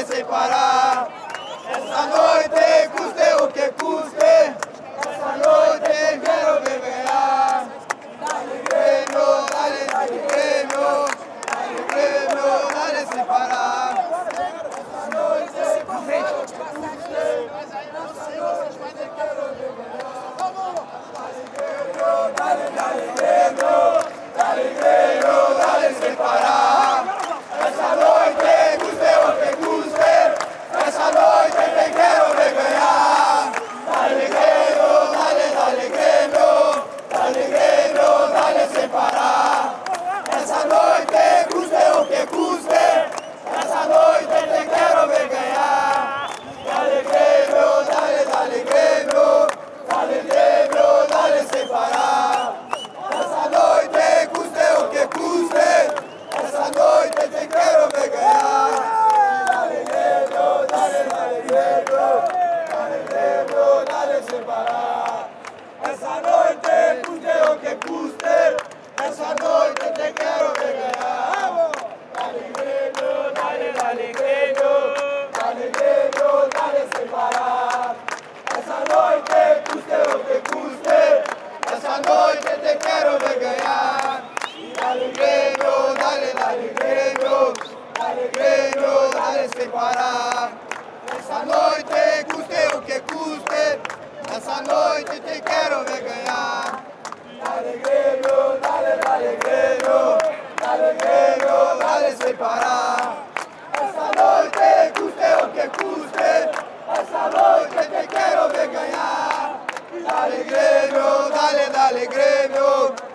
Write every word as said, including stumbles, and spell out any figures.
dale separar. Essa noite, custe o que custe, essa noite quero ver ganhar. Dale Grêmio, dale, dale Grêmio, dale Grêmio, dale separar. Essa noite, custe o que custe, essa noite quero ver ganhar. Dale Grêmio, dale, dale Grêmio, dale Grêmio, dale separar. Essa noite, custe o que custe, essa noite te quero ver ganhar. Dale Grêmio, dale, dale Grêmio, dale Grêmio, dale separar. Essa noite, custe o que custe, essa noite te quero ver ganhar. Dale Grêmio, dale, dale Grêmio, dale Grêmio, dale separar. Essa noite, custe o que custe, essa noite te quero ver ganhar. Dale Grêmio, dale, dale Grêmio, dale Grêmio, dale separar. Essa noite, custe o que custe, essa noite te quero ver ganhar. Dale Grêmio, dale, dale Grêmio, dale Grêmio, dale separar. Essa noite, custe o que custe, essa noite te quero ver ganhar. Dale Grêmio, dale, dale Grêmio, dale Grêmio, dale separar. Essa noite, custe o que custe, essa noite te quero ver ganhar. Dale Grêmio, dale, dale Grêmio, dale Grêmio, dale separar. Essa noite, custe o que custe, essa noite te quero ver ganhar. Dale Grêmio, dale, dale Grêmio.